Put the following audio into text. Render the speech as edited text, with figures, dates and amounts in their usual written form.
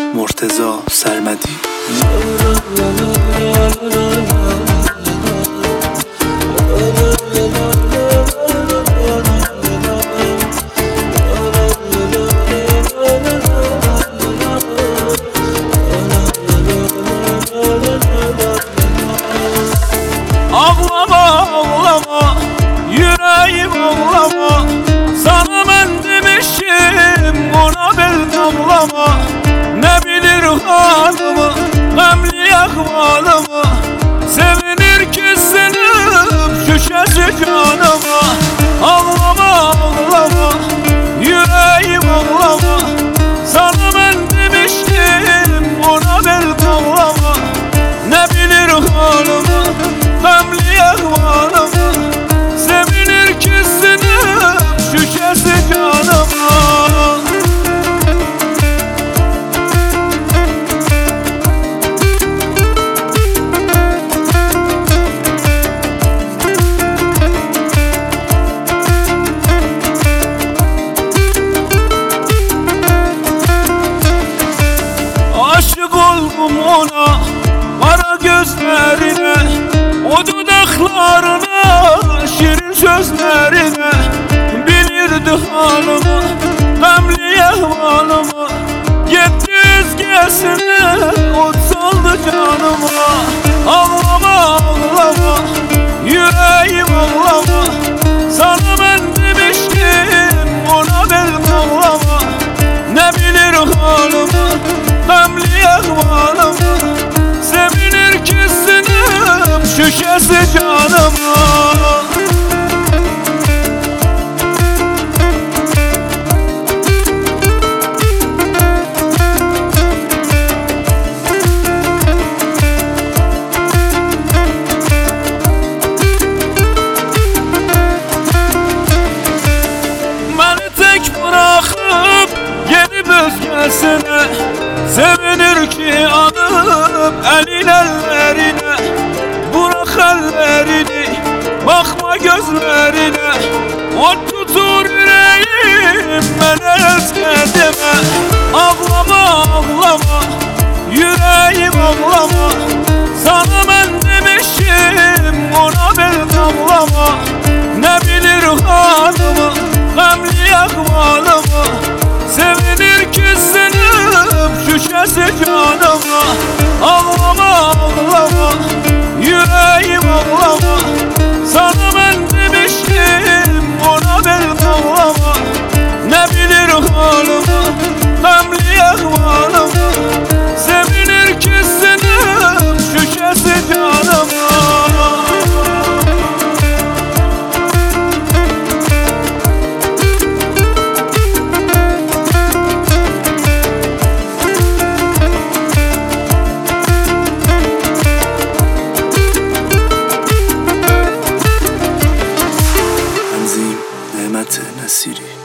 مرتضی سرمدی. Ağlama ağlama yüreğim ağlama, sana ben demişim ona bil ağlama. Ne bilir halımı gamli ahvalımı, sevinir ki sınıp şüşesi canıma. Ağlama ağlama yüreğim ağlama, sana ben demişim ona bil ağlama. Ne bilir halımı gamli ahvalımı, sevinir ki sınıp şüşesi canıma. Aşık oldum ona, kara gözlerine, o dudaklarına, şirin sözlerine. Bilirdi halımı, gamli ahvalımı, gitti özgesine, ot saldı canıma. Ağlama ağlama yüreğim ağlama, sana ben demiştim ona bil ağlama. Ne bilir halımı gamli ahvalımı, sevinir ki sınıp şüşesi canıma. Beni tek bırakıp gidip özgesine, sevinir ki anıp elin ellerine. Bırak ellerini, bakma gözlerine, ot tutur yüreğim ben özgedime. Ağlama ağlama yüreğim ağlama, sana ben demişim ona bil ağlama. Ne bilir halımı gamli ahvalımı, sevinir ki sınıp şüşesi canıma. Ağlama ağlama yüreğim ağlama, sana ben demiştim ona bil ağlama. Ne bilir halımı gamli ahvalımı, sevinir ki sınıp şüşesi canıma. نسیری.